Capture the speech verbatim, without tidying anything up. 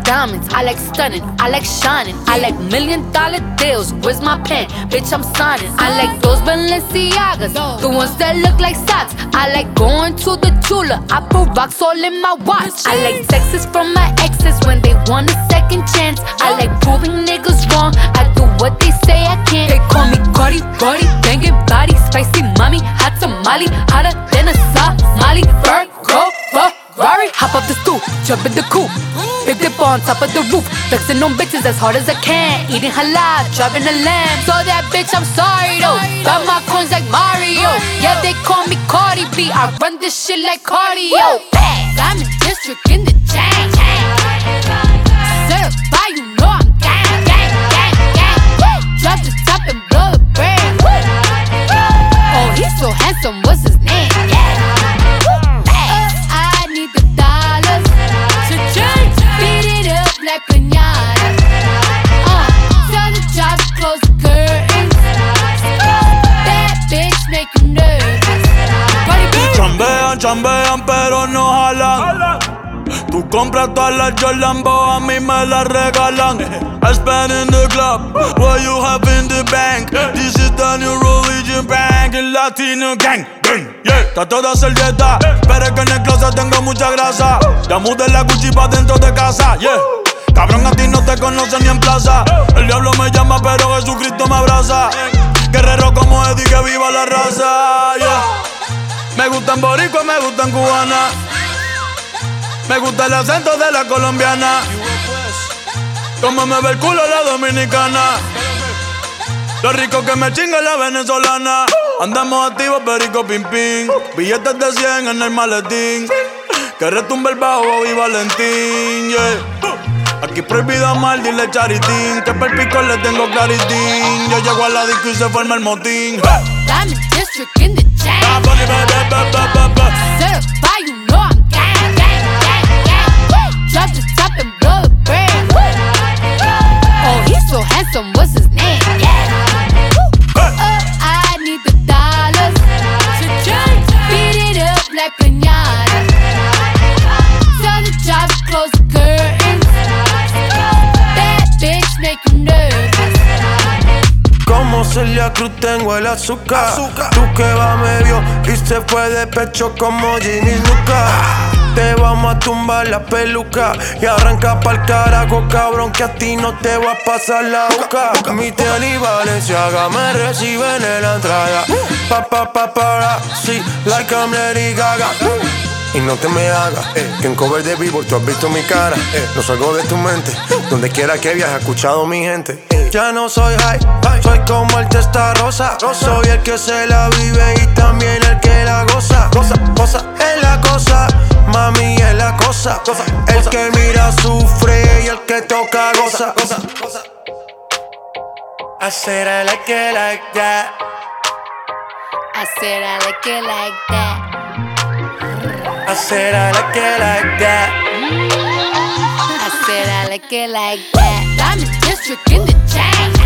diamonds, I like stunning, I like shining, I like million dollar deals. Where's my pen? Bitch, I'm signing. I like those Balenciagas, the ones that look like socks. I like going to the Tula, I put rocks all in my watch. I like texts from my exes when they want a second chance. I like proving niggas wrong, I do what they say I can't. They call me Cardi, Cardi, banging body, spicy mommy, hot tamale, hotter than a Somali. Virgo, Ferrari, hop up the stoop, jump in the coupe, big dip on top of the roof, flexing on bitches as hard as I can, eating halal, driving a lamb. So that bitch, I'm sorry though, got my coins like Mario. Yeah, they call me Cardi B, I run this shit like cardio. Diamond District in the chain, certified, you know I'm gang, gang, gang, gang. Drop the top and blow the brand. Oh, he's so handsome, what's his name? I need the dollars to change, beat it up like piñata. Uh, tell the jobs close the curtains. That bitch make you nervous. Chambean, chambean, pero no jalan. Tú compras todas las Jolambo, a mí me las regalan. I spend in the club, what you have in the bank. This is the new religion bank, el Latino gang. Yeah, trato de hacer dieta, pero es que en el closet tengo mucha grasa. Ya mudé la Gucci pa' dentro de casa, yeah. Cabrón, a ti no te conocen ni en plaza. El diablo me llama, pero Jesucristo me abraza. Guerrero como Eddie, que viva la raza, yeah. Me gustan boricua, me gustan cubana. Me gusta el acento de la colombiana. Como me ve el culo la dominicana. Lo rico que me chinga la venezolana. Andamos activos, perico, pim, pim. Billetes de cien en el maletín. Que retumbe el bajo, Bobby Valentín, yeah. Aquí prohibido amar, dile charitín. Que per pico le tengo claritín. Yo llego a la disco y se forma el motín. Diamond District in the chain, certified, you know I'm gang, gang, gang, gang. Drop the top and blow the brand. Oh, he's so handsome, what's his name? Oh, I need the dollars to change, beat it up like piñata. Tell the jobs close the curtains. That bitch make you nervous. Como Celia Cruz tengo el azúcar. azúcar. Tú que va medio y se fue de pecho como Ginny Luca. Te vamos a tumbar la peluca y arranca pa'l carajo, cabrón, que a ti no te va a pasar la boca. Mi tele y Valenciaga me reciben en la entrada. Pa pa pa para, sí, like I'm Lady Gaga. Y no te me hagas, eh, que en cover de Billboard tú has visto mi cara, eh, no salgo de tu mente, donde quiera que viajes, he escuchado mi gente, eh. Ya no soy high, soy como el testa rosa, soy el que se la vive y también el que la goza, goza, goza, es la cosa, mami es la cosa, cosa, el que mira sufre y el que toca goza, goza, goza. I said I like it like that. I said I like it like that. I said I like it like that. I said I like it like that. Diamond District in the chain,